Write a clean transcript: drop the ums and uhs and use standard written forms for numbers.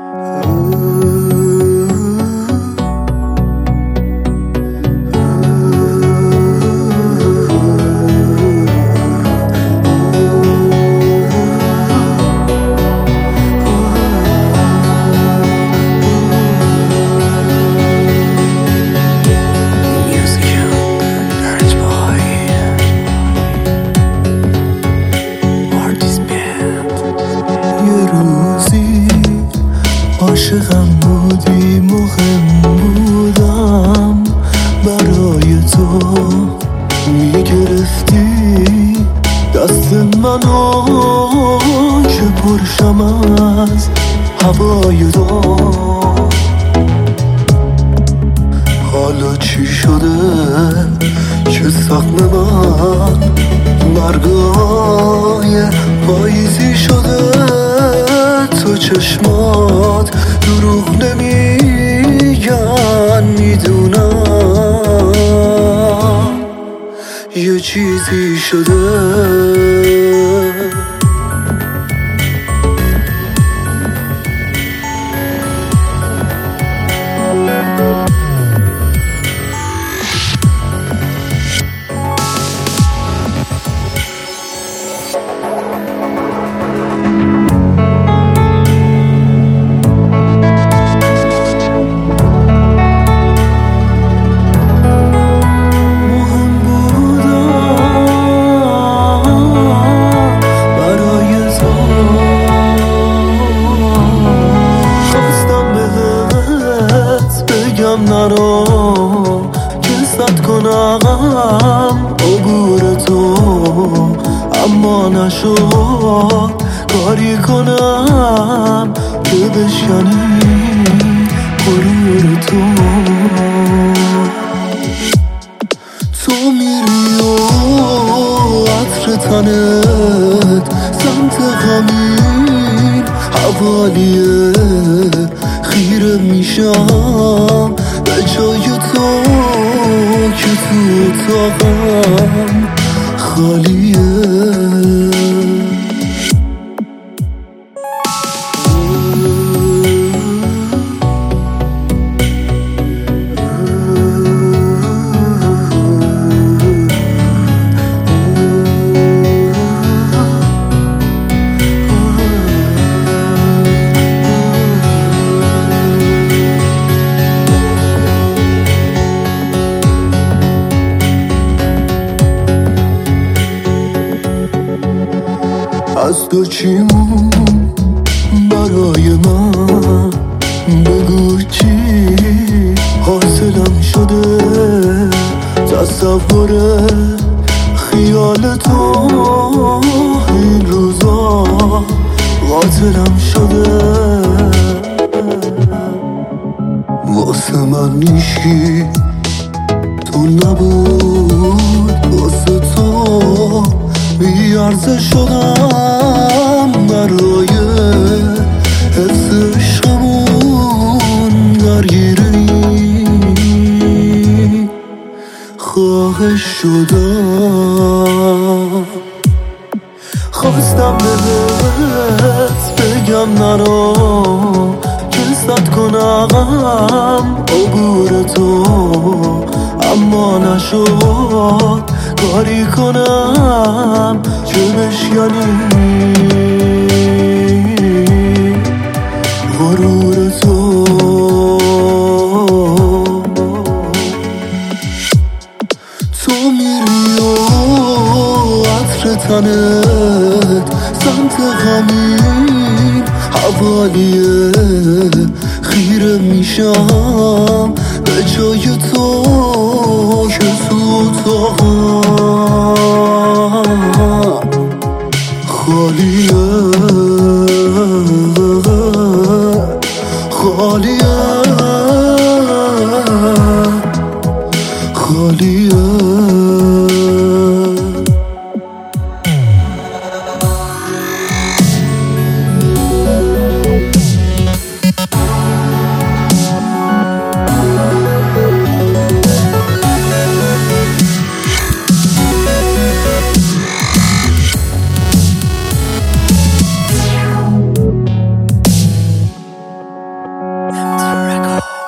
عاشقم بودی، مهم بودم برای تو، میگرفتی دست منو که پرشم از هوای تو. حالا چی شده که سقم من برگای پاییزی شده؟ تو چشمات دروغ نمیگن، میدونم یه چیزی شده. نرو که صد کنم عبور تو، اما نشد کاری کنم که بشکنی غرور تو. تو میری و عطر تنت سمت غمین حوالیه، خیره میشم به جای تو که تو اتاقم خالیه. از تو چی مون برای من؟ بگو چی حاصلم شده؟ تصور خیال تو این روزا قاتلم شده. واسه من نیشی تو نبود، واسه تو بیارزه شدم برای حفظ عشقمون درگیری خواهش شدم. خواستم بهت بگم نرو که صد کنم عبور تو، اما نشد کاری کنم که بشکنی غرور تو. تو میری و عطر تنت سمت غمین حوالیه، خیره میشم به جای تو که تو اتاقم خالیه خالیه خالیه. Record.